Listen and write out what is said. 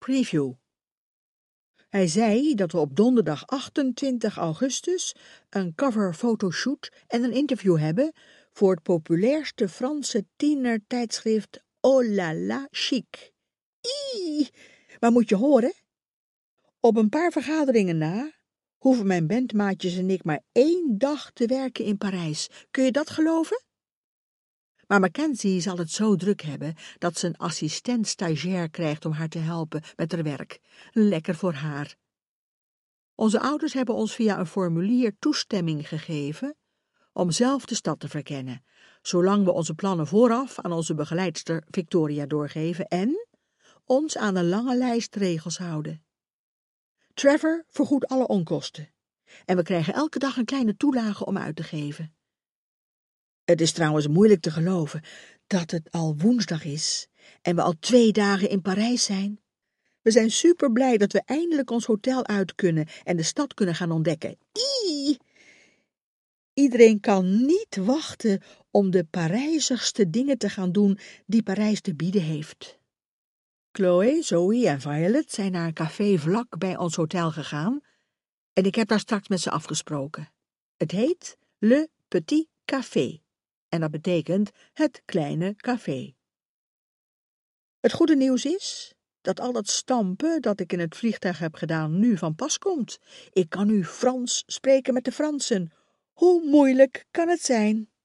preview. Hij zei dat we op donderdag 28 augustus een cover fotoshoot en een interview hebben voor het populairste Franse tienertijdschrift Oh la la chic. Maar moet je horen? Op een paar vergaderingen na hoeven mijn bandmaatjes en ik maar 1 dag te werken in Parijs. Kun je dat geloven? Maar Mackenzie zal het zo druk hebben dat ze een assistent-stagiair krijgt om haar te helpen met haar werk. Lekker voor haar. Onze ouders hebben ons via een formulier toestemming gegeven om zelf de stad te verkennen, zolang we onze plannen vooraf aan onze begeleidster Victoria doorgeven en ons aan een lange lijst regels houden. Trevor vergoedt alle onkosten en we krijgen elke dag een kleine toelage om uit te geven. Het is trouwens moeilijk te geloven dat het al woensdag is en we al 2 dagen in Parijs zijn. We zijn super blij dat we eindelijk ons hotel uit kunnen en de stad kunnen gaan ontdekken. Iedereen kan niet wachten om de Parijzigste dingen te gaan doen die Parijs te bieden heeft. Chloe, Zoe en Violet zijn naar een café vlak bij ons hotel gegaan en ik heb daar straks met ze afgesproken. Het heet Le Petit Café en dat betekent het kleine café. Het goede nieuws is dat al dat stampen dat ik in het vliegtuig heb gedaan nu van pas komt. Ik kan nu Frans spreken met de Fransen. Hoe moeilijk kan het zijn?